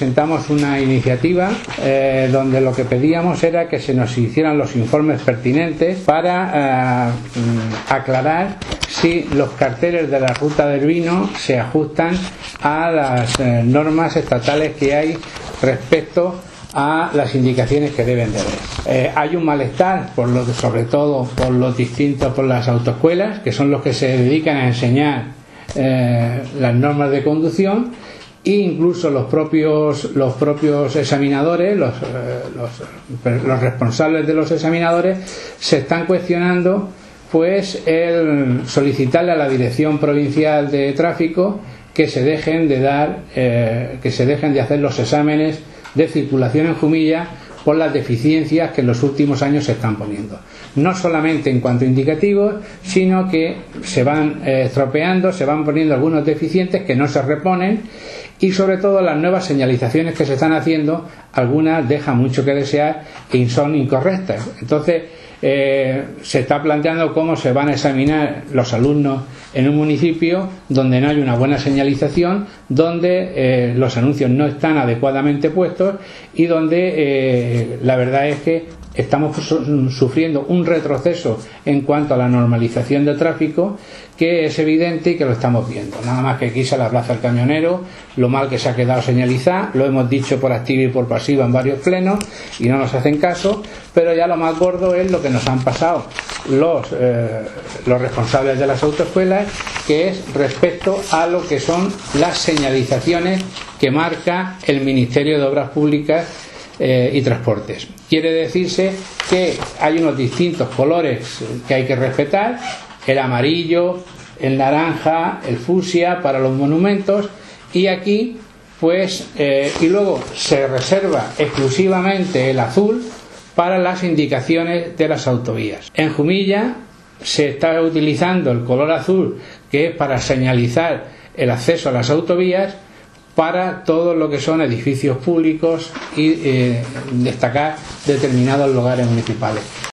presentamos una iniciativa donde lo que pedíamos era que se nos hicieran los informes pertinentes para aclarar si los carteles de la ruta del vino se ajustan a las normas estatales que hay respecto a las indicaciones que deben de haber. Hay un malestar, sobre todo por las autoescuelas, que son los que se dedican a enseñar las normas de conducción, e incluso los propios examinadores, los responsables de los examinadores, se están cuestionando pues el solicitarle a la Dirección Provincial de Tráfico que se dejen de hacer los exámenes de circulación en Jumilla por las deficiencias que en los últimos años se están poniendo, no solamente en cuanto a indicativos, sino que se van estropeando, se van poniendo algunos deficientes que no se reponen, y sobre todo las nuevas señalizaciones que se están haciendo, algunas dejan mucho que desear y son incorrectas. Entonces se está planteando cómo se van a examinar los alumnos en un municipio donde no hay una buena señalización, donde los anuncios no están adecuadamente puestos y donde la verdad es que estamos sufriendo un retroceso en cuanto a la normalización del tráfico, que es evidente y que lo estamos viendo. Nada más que aquí se la plaza el camionero, lo mal que se ha quedado señalizar, lo hemos dicho por activa y por pasiva en varios plenos y no nos hacen caso, pero ya lo más gordo es lo que nos han pasado los responsables de las autoescuelas, que es respecto a lo que son las señalizaciones que marca el Ministerio de Obras Públicas y Transportes. Quiere decirse que hay unos distintos colores que hay que respetar: el amarillo, el naranja, el fucsia para los monumentos, y aquí pues y luego se reserva exclusivamente el azul para las indicaciones de las autovías. En Jumilla se está utilizando el color azul, que es para señalizar el acceso a las autovías para todo lo que son edificios públicos y destacar determinados lugares municipales.